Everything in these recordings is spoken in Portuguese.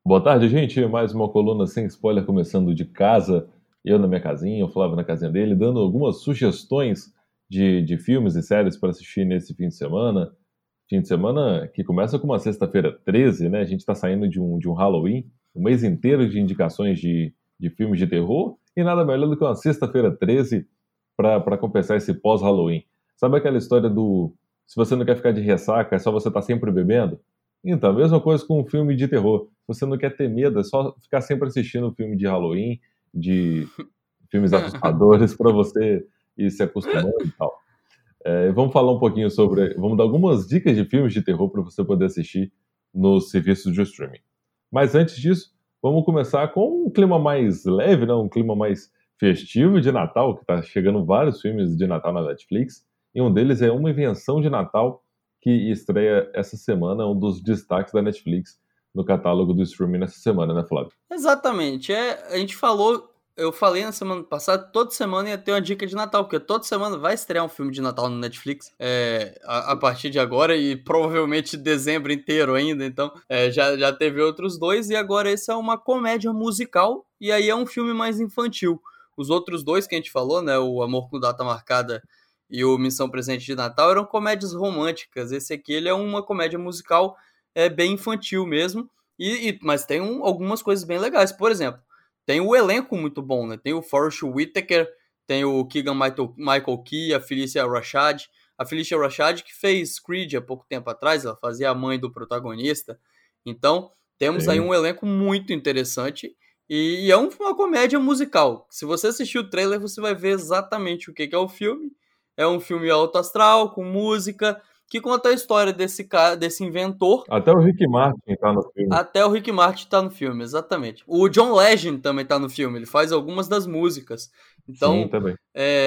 Boa tarde, gente. Mais uma coluna sem spoiler começando de casa. Eu na minha casinha, o Flávio na casinha dele, dando algumas sugestões de filmes e séries para assistir nesse fim de semana. Fim de semana que começa com uma sexta-feira 13, né? A gente está saindo de um Halloween, um mês inteiro de indicações de filmes de terror, e nada melhor do que uma sexta-feira 13 para compensar esse pós-Halloween. Sabe aquela história do se você não quer ficar de ressaca, é só você estar sempre bebendo? Então, a mesma coisa com um filme de terror. Se você não quer ter medo, é só ficar sempre assistindo filme de Halloween, de filmes assustadores, para você ir se acostumando e tal. Vamos falar um pouquinho sobre. Vamos dar algumas dicas de filmes de terror para você poder assistir nos serviços de streaming. Mas antes disso, vamos começar com um clima mais leve, né? Um clima mais festivo de Natal, que está chegando vários filmes de Natal na Netflix. E um deles é Uma Invenção de Natal, que estreia essa semana, um dos destaques da Netflix no catálogo do streaming nessa semana, né, Flávio? Exatamente. A gente falou, eu falei na semana passada, toda semana ia ter uma dica de Natal, porque toda semana vai estrear um filme de Natal no Netflix, a partir de agora e provavelmente dezembro inteiro ainda, então já teve outros dois e agora esse é uma comédia musical e aí é um filme mais infantil. Os outros dois que a gente falou, né, o Amor com Data Marcada e o Missão Presente de Natal eram comédias românticas, esse aqui ele é uma comédia musical bem infantil mesmo. Mas tem algumas coisas bem legais. Por exemplo, tem o elenco muito bom, né? Tem o Forest Whitaker, tem o Keegan Michael Key, a Felicia Rashad. A Felicia Rashad que fez Creed há pouco tempo atrás, ela fazia a mãe do protagonista. Então, temos aí Sim. um elenco muito interessante e é uma comédia musical. Se você assistir o trailer, você vai ver exatamente o que é o filme. É um filme alto astral, com música, que conta a história desse cara, desse inventor. Até o Rick Martin tá no filme. Até o Rick Martin tá no filme, exatamente. O John Legend também tá no filme, ele faz algumas das músicas. Sim, Então, também.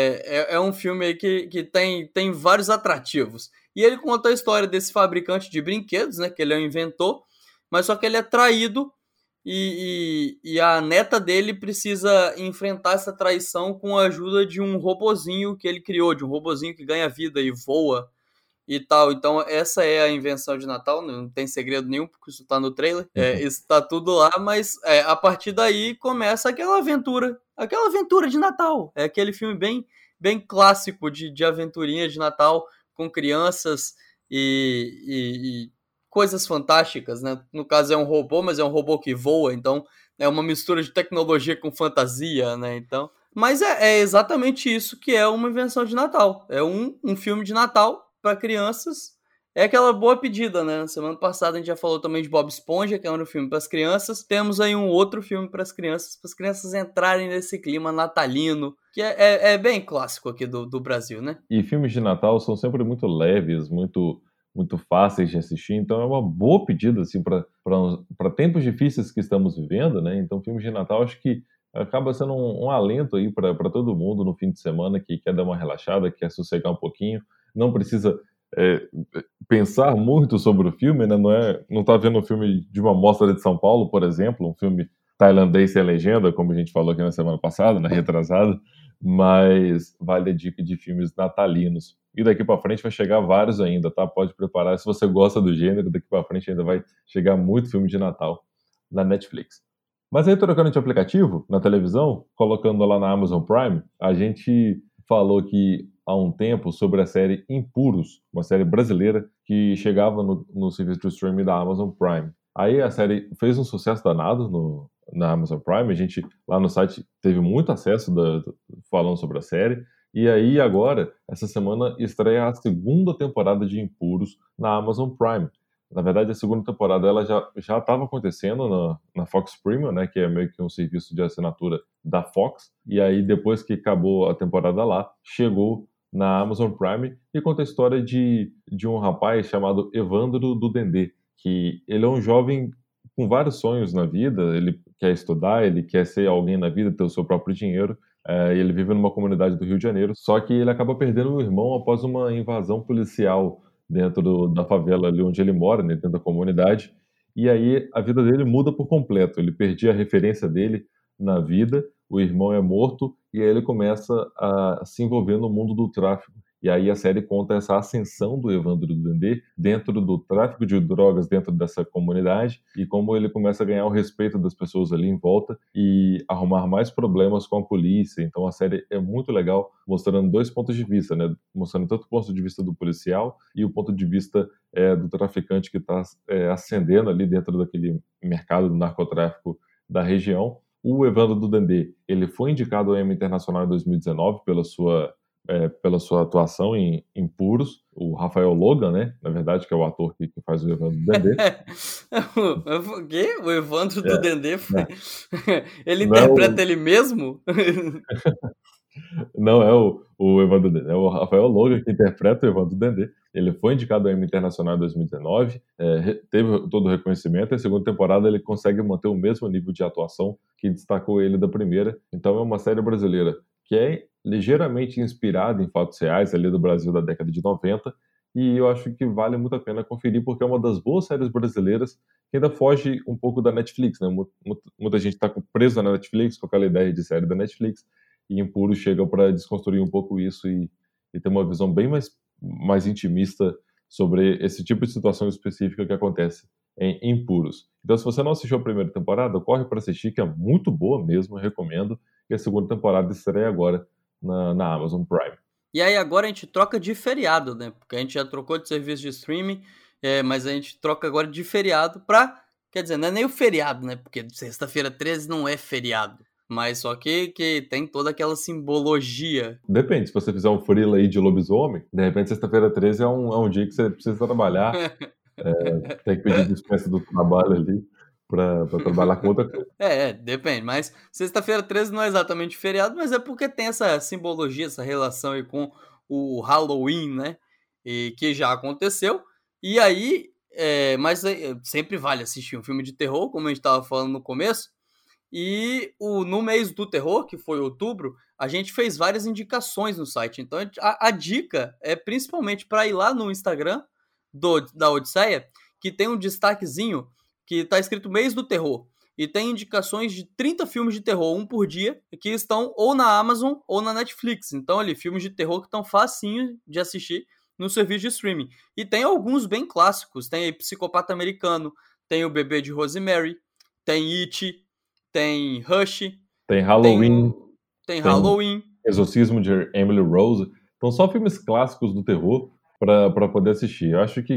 é um filme aí que tem vários atrativos. E ele conta a história desse fabricante de brinquedos, né? Que ele é um inventor, mas só que ele é traído e a neta dele precisa enfrentar essa traição com a ajuda de um robozinho que ele criou, de um robozinho que ganha vida e voa e tal. Então, essa é a invenção de Natal, não tem segredo nenhum, porque isso tá no trailer, isso tá tudo lá, mas a partir daí começa aquela aventura de Natal. É aquele filme bem clássico de aventurinha de Natal com crianças e coisas fantásticas, né? No caso é um robô, mas é um robô que voa, então é uma mistura de tecnologia com fantasia, né? Então, mas é exatamente isso que é uma invenção de Natal. É um filme de Natal para crianças. É aquela boa pedida, né? Semana passada a gente já falou também de Bob Esponja, que é um filme para as crianças. Temos aí um outro filme para as crianças entrarem nesse clima natalino, que é bem clássico aqui do Brasil, né? E filmes de Natal são sempre muito leves, muito fáceis de assistir, então é uma boa pedida assim para tempos difíceis que estamos vivendo, né? Então filmes de Natal acho que acaba sendo um alento aí para todo mundo no fim de semana que quer dar uma relaxada, quer sossegar um pouquinho, não precisa é, pensar muito sobre o filme, né? Não tá vendo um filme de uma mostra de São Paulo, por exemplo, um filme tailandês sem legenda, como a gente falou aqui na semana passada, na retrasada, mas vale a dica de filmes natalinos. E daqui para frente vai chegar vários ainda, tá? Pode preparar. Se você gosta do gênero, daqui para frente ainda vai chegar muito filme de Natal na Netflix. Mas aí, trocando de aplicativo, na televisão, colocando lá na Amazon Prime, a gente falou que há um tempo sobre a série Impuros, uma série brasileira que chegava no serviço de streaming da Amazon Prime. Aí a série fez um sucesso danado na Amazon Prime, a gente lá no site teve muito acesso falando sobre a série, e aí agora, essa semana, estreia a segunda temporada de Impuros na Amazon Prime. Na verdade, a segunda temporada ela já estava acontecendo na Fox Premium, né, que é meio que um serviço de assinatura da Fox, e aí depois que acabou a temporada lá, chegou na Amazon Prime e conta a história de um rapaz chamado Evandro do Dendê, que ele é um jovem com vários sonhos na vida, ele quer estudar, ele quer ser alguém na vida, ter o seu próprio dinheiro, e ele vive numa comunidade do Rio de Janeiro, só que ele acaba perdendo o irmão após uma invasão policial dentro da favela ali onde ele mora, né, dentro da comunidade, e aí a vida dele muda por completo, ele perdia a referência dele na vida, o irmão é morto, e aí ele começa a se envolver no mundo do tráfico. E aí a série conta essa ascensão do Evandro do Dendê dentro do tráfico de drogas dentro dessa comunidade e como ele começa a ganhar o respeito das pessoas ali em volta e arrumar mais problemas com a polícia. Então a série é muito legal, mostrando dois pontos de vista, né? Mostrando tanto o ponto de vista do policial e o ponto de vista do traficante que está ascendendo ali dentro daquele mercado do narcotráfico da região. O Evandro do Dendê, ele foi indicado ao Emmy Internacional em 2019 pela sua atuação em Puros. O Rafael Logan, né? Na verdade, que é o ator que faz o Evandro do Dendê. O quê? O Evandro do É, Dendê foi... né? Ele Não é interpreta ele mesmo? não é o Evandro Dendê, é o Rafael Logan que interpreta o Evandro Dendê. Ele foi indicado ao Emmy Internacional em 2019, teve todo o reconhecimento, e a segunda temporada ele consegue manter o mesmo nível de atuação que destacou ele da primeira. Então é uma série brasileira que é ligeiramente inspirada em fatos reais ali do Brasil da década de 90, e eu acho que vale muito a pena conferir, porque é uma das boas séries brasileiras que ainda foge um pouco da Netflix, né? Muita gente está presa na Netflix com aquela ideia de série da Netflix, e Impuro chega para desconstruir um pouco isso e ter uma visão bem mais intimista sobre esse tipo de situação específica que acontece em Impuros. Então, se você não assistiu a primeira temporada, corre para assistir, que é muito boa mesmo, eu recomendo. E a segunda temporada estreia agora na Amazon Prime. E aí agora a gente troca de feriado, né? Porque a gente já trocou de serviço de streaming, mas a gente troca agora de feriado pra... Quer dizer, não é nem o feriado, né? Porque sexta-feira 13 não é feriado. Mas só que tem toda aquela simbologia. Depende, se você fizer um freela aí de lobisomem, de repente sexta-feira 13 é um dia que você precisa trabalhar, tem que pedir dispensa do trabalho ali para trabalhar com outra coisa. Depende. Mas sexta-feira 13 não é exatamente feriado, mas é porque tem essa simbologia, essa relação aí com o Halloween, né? E que já aconteceu. E aí, mas sempre vale assistir um filme de terror, como a gente estava falando no começo. E no mês do terror, que foi outubro, a gente fez várias indicações no site. Então a dica é principalmente para ir lá no Instagram da Odisseia, que tem um destaquezinho que está escrito mês do terror. E tem indicações de 30 filmes de terror, um por dia, que estão ou na Amazon ou na Netflix. Então ali, filmes de terror que estão facinho de assistir no serviço de streaming. E tem alguns bem clássicos. Tem aí Psicopata Americano, tem O Bebê de Rosemary, tem It, tem Rush, Tem Halloween, tem Halloween. Exorcismo de Emily Rose. Então, só filmes clássicos do terror para poder assistir. Eu acho que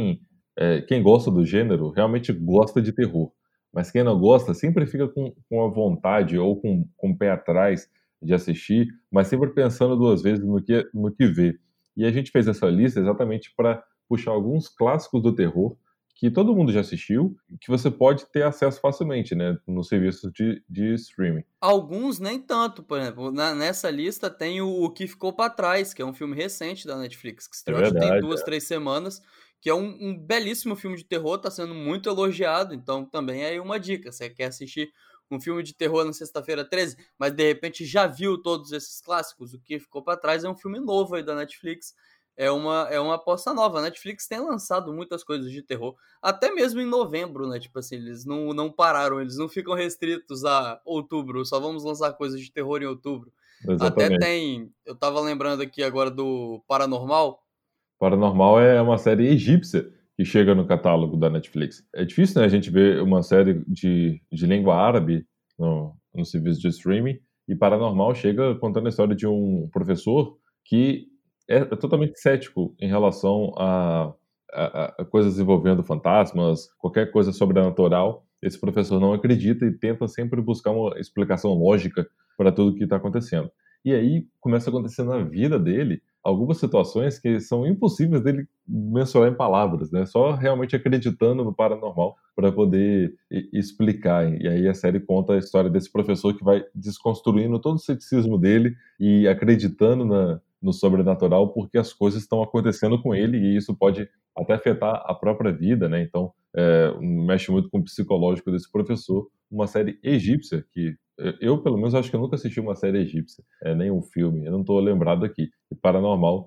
quem gosta do gênero realmente gosta de terror. Mas quem não gosta sempre fica com a vontade ou com o pé atrás de assistir, mas sempre pensando duas vezes no que vê. E a gente fez essa lista exatamente para puxar alguns clássicos do terror que todo mundo já assistiu, que você pode ter acesso facilmente, né, no serviço de streaming. Alguns nem tanto, por exemplo, nessa lista tem o Que Ficou Pra Trás, que é um filme recente da Netflix, que estreou acho que tem 2-3 semanas, que é um belíssimo filme de terror, tá sendo muito elogiado, então também é uma dica, você quer assistir um filme de terror na sexta-feira 13, mas de repente já viu todos esses clássicos, O Que Ficou Pra Trás é um filme novo aí da Netflix, é uma aposta nova. A Netflix tem lançado muitas coisas de terror, até mesmo em novembro, né? Tipo assim, eles não pararam, eles não ficam restritos a outubro, só vamos lançar coisas de terror em outubro. Exatamente. Até eu tava lembrando aqui agora do Paranormal. Paranormal é uma série egípcia que chega no catálogo da Netflix. É difícil, né, a gente ver uma série de língua árabe no serviço de streaming, e Paranormal chega contando a história de um professor que é totalmente cético em relação a coisas envolvendo fantasmas, qualquer coisa sobrenatural. Esse professor não acredita e tenta sempre buscar uma explicação lógica para tudo que está acontecendo. E aí começa a acontecer na vida dele algumas situações que são impossíveis dele mensurar em palavras, né? Só realmente acreditando no paranormal para poder explicar. E aí a série conta a história desse professor que vai desconstruindo todo o ceticismo dele e acreditando no sobrenatural, porque as coisas estão acontecendo com ele e isso pode até afetar a própria vida, né? Então, mexe muito com o psicológico desse professor. Uma série egípcia que eu, pelo menos, acho que eu nunca assisti uma série egípcia, nem um filme, eu não estou lembrado aqui. E Paranormal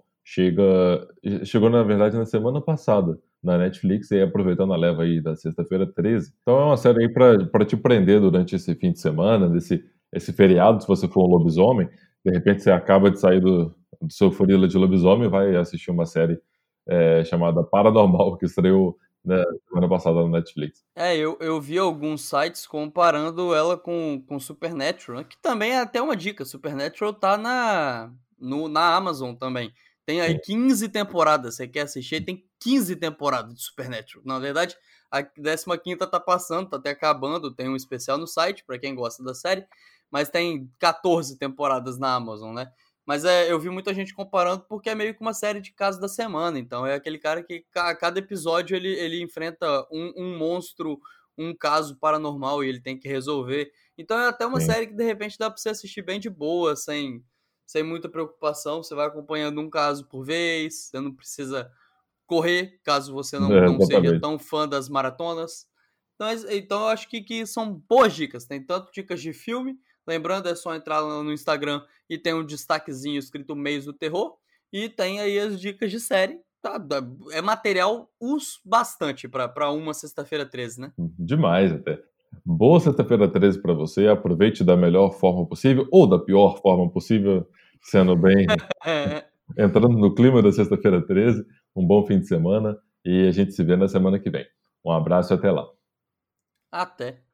chegou, na verdade, na semana passada na Netflix, e aproveitando a leva aí da sexta-feira 13. Então é uma série aí para te prender durante esse fim de semana, esse feriado, se você for um lobisomem, de repente você acaba de sair do seu Furila de lobisomem vai assistir uma série chamada Paranormal, que estreou, né, semana passada no Netflix. Eu vi alguns sites comparando ela com Supernatural, né, que também é até uma dica. Supernatural tá na Amazon também. Tem aí Sim. 15 temporadas. Você quer assistir? Tem 15 temporadas de Supernatural. Na verdade, a 15ª tá passando, tá até acabando. Tem um especial no site, pra quem gosta da série. Mas tem 14 temporadas na Amazon, né? Mas eu vi muita gente comparando porque é meio que uma série de casos da semana. Então é aquele cara que a cada episódio ele enfrenta um monstro, um caso paranormal e ele tem que resolver. Então é até uma Sim. série que de repente dá pra você assistir bem de boa, sem muita preocupação. Você vai acompanhando um caso por vez, você não precisa correr, caso você não seja Exatamente. tão fã das maratonas. Então eu acho que são boas dicas. Tem tanto dicas de filme, lembrando, é só entrar lá no Instagram e tem um destaquezinho escrito Mês do Terror, e tem aí as dicas de série. Tá, é material bastante para uma sexta-feira 13, né? Demais até. Boa sexta-feira 13 para você, aproveite da melhor forma possível, ou da pior forma possível, sendo bem entrando no clima da sexta-feira 13. Um bom fim de semana e a gente se vê na semana que vem. Um abraço e até lá. Até.